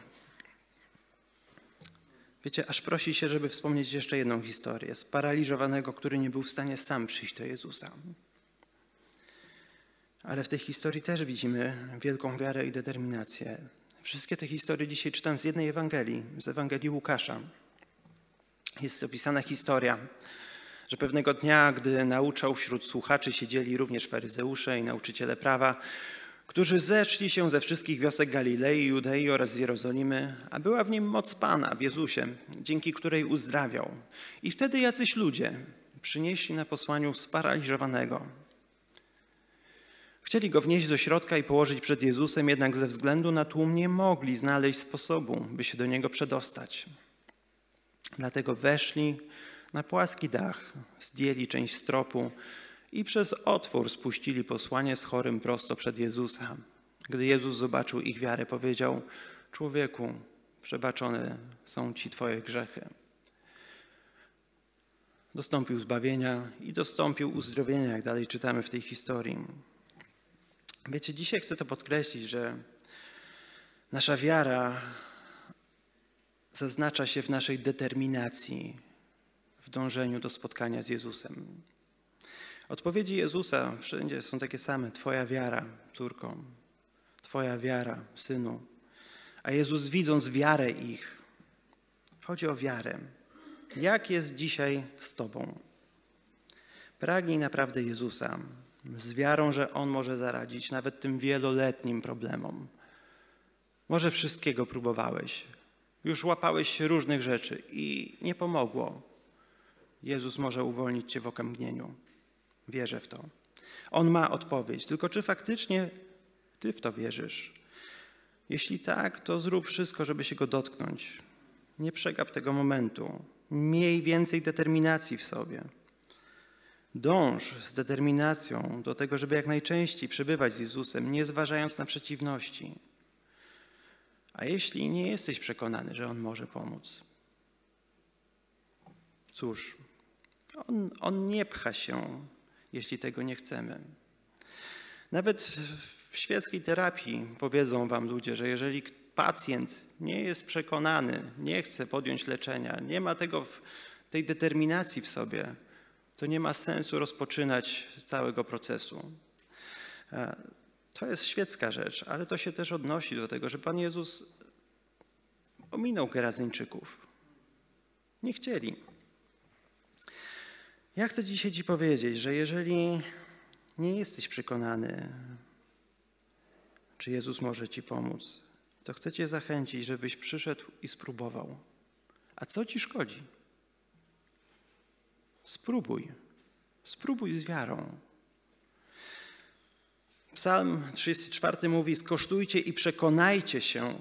Wiecie, aż prosi się, żeby wspomnieć jeszcze jedną historię sparaliżowanego, który nie był w stanie sam przyjść do Jezusa. Ale w tej historii też widzimy wielką wiarę i determinację. Wszystkie te historie dzisiaj czytam z jednej Ewangelii, z Ewangelii Łukasza. Jest opisana historia, że pewnego dnia, gdy nauczał, wśród słuchaczy siedzieli również faryzeusze i nauczyciele prawa, którzy zeszli się ze wszystkich wiosek Galilei, Judei oraz z Jerozolimy, a była w nim moc Pana w Jezusie, dzięki której uzdrawiał. I wtedy jacyś ludzie przynieśli na posłaniu sparaliżowanego. Chcieli go wnieść do środka i położyć przed Jezusem, jednak ze względu na tłum nie mogli znaleźć sposobu, by się do niego przedostać. Dlatego weszli na płaski dach, zdjęli część stropu i przez otwór spuścili posłanie z chorym prosto przed Jezusa. Gdy Jezus zobaczył ich wiarę, powiedział: Człowieku, przebaczone są ci twoje grzechy. Dostąpił zbawienia i dostąpił uzdrowienia, jak dalej czytamy w tej historii. Wiecie, dzisiaj chcę to podkreślić, że nasza wiara zaznacza się w naszej determinacji w dążeniu do spotkania z Jezusem. Odpowiedzi Jezusa wszędzie są takie same. Twoja wiara, córko, twoja wiara, synu. A Jezus, widząc wiarę ich, chodzi o wiarę. Jak jest dzisiaj z tobą? Pragnij naprawdę Jezusa z wiarą, że On może zaradzić nawet tym wieloletnim problemom. Może wszystkiego próbowałeś. Już łapałeś się różnych rzeczy i nie pomogło. Jezus może uwolnić cię w okamgnieniu. Wierzę w to. On ma odpowiedź. Tylko czy faktycznie ty w to wierzysz? Jeśli tak, to zrób wszystko, żeby się Go dotknąć. Nie przegap tego momentu. Miej więcej determinacji w sobie. Dąż z determinacją do tego, żeby jak najczęściej przebywać z Jezusem, nie zważając na przeciwności. A jeśli nie jesteś przekonany, że On może pomóc, cóż, On nie pcha się, jeśli tego nie chcemy. Nawet w świeckiej terapii powiedzą wam ludzie, że jeżeli pacjent nie jest przekonany, nie chce podjąć leczenia, nie ma tej determinacji w sobie, to nie ma sensu rozpoczynać całego procesu. To jest świecka rzecz, ale to się też odnosi do tego, że Pan Jezus ominął Gerazyńczyków. Nie chcieli. Ja chcę dzisiaj Ci powiedzieć, że jeżeli nie jesteś przekonany, czy Jezus może Ci pomóc, to chcę Cię zachęcić, żebyś przyszedł i spróbował. A co Ci szkodzi? Spróbuj. Spróbuj z wiarą. Psalm 34 mówi: skosztujcie i przekonajcie się,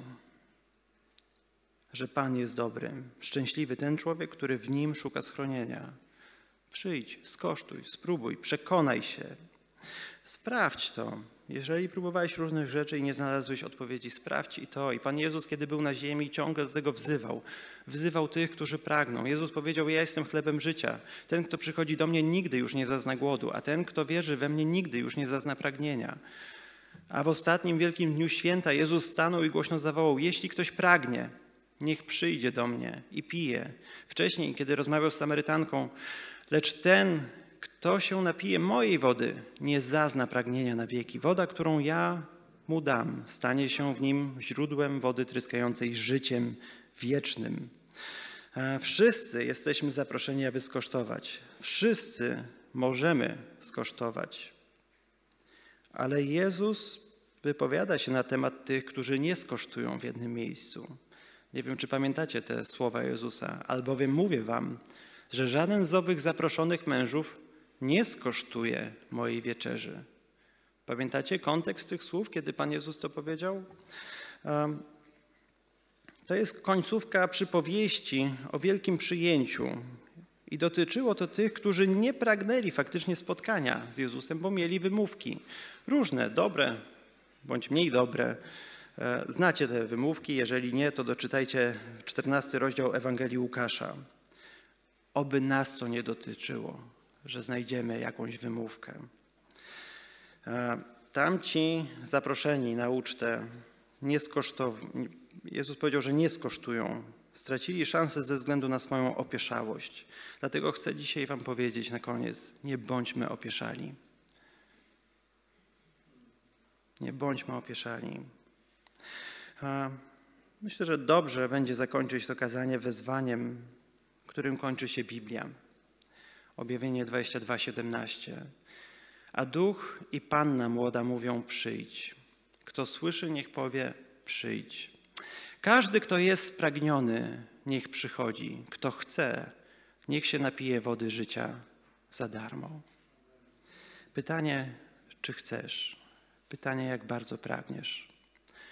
że Pan jest dobry. Szczęśliwy ten człowiek, który w Nim szuka schronienia. Przyjdź, skosztuj, spróbuj, przekonaj się. Sprawdź to. Jeżeli próbowałeś różnych rzeczy i nie znalazłeś odpowiedzi, sprawdź i to. I Pan Jezus, kiedy był na ziemi, ciągle do tego wzywał. Wzywał tych, którzy pragną. Jezus powiedział: ja jestem chlebem życia. Ten, kto przychodzi do mnie, nigdy już nie zazna głodu, a ten, kto wierzy we mnie, nigdy już nie zazna pragnienia. A w ostatnim wielkim dniu święta Jezus stanął i głośno zawołał: jeśli ktoś pragnie, niech przyjdzie do mnie i pije. Wcześniej, kiedy rozmawiał z Samarytanką: lecz ten, kto się napije mojej wody, nie zazna pragnienia na wieki. Woda, którą ja mu dam, stanie się w nim źródłem wody tryskającej życiem wiecznym. Wszyscy jesteśmy zaproszeni, aby skosztować. Wszyscy możemy skosztować. Ale Jezus wypowiada się na temat tych, którzy nie skosztują w jednym miejscu. Nie wiem, czy pamiętacie te słowa Jezusa, albowiem mówię wam, że żaden z owych zaproszonych mężów nie skosztuje mojej wieczerzy. Pamiętacie kontekst tych słów, kiedy Pan Jezus to powiedział? To jest końcówka przypowieści o wielkim przyjęciu. I dotyczyło to tych, którzy nie pragnęli faktycznie spotkania z Jezusem, bo mieli wymówki. Różne, dobre bądź mniej dobre. Znacie te wymówki, jeżeli nie, to doczytajcie 14 rozdział Ewangelii Łukasza. Oby nas to nie dotyczyło, że znajdziemy jakąś wymówkę. Tamci zaproszeni na ucztę Jezus powiedział, że nie skosztują. Stracili szansę ze względu na swoją opieszałość. Dlatego chcę dzisiaj wam powiedzieć na koniec: nie bądźmy opieszali. Nie bądźmy opieszali. Myślę, że dobrze będzie zakończyć to kazanie wezwaniem, którym kończy się Biblia. Objawienie 22:17. A Duch i Panna młoda mówią: przyjdź. Kto słyszy, niech powie: przyjdź. Każdy, kto jest spragniony, niech przychodzi. Kto chce, niech się napije wody życia za darmo. Pytanie, czy chcesz? Pytanie, jak bardzo pragniesz?